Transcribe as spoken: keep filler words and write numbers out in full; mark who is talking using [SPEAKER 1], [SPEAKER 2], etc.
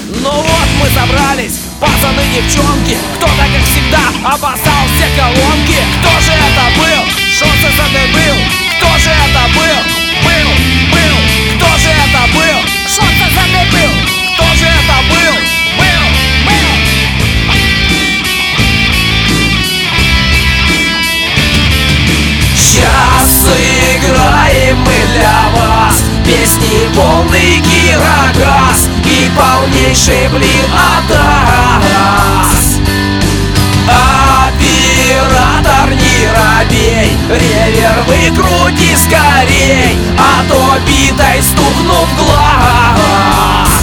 [SPEAKER 1] Ну вот мы собрались, пацаны, девчонки. Кто-то, как всегда, обоссал все колонки. Кто же это был? Что за это был? Кто же это был? Был, был. Кто же это был? Что за это был? Кто же это был? Был, был. Сейчас сыграем мы для вас песни полный гирогаз и полнейший блин атас. Оператор, не робей, ревер выкрути скорей, а то битой стукнут в глаз.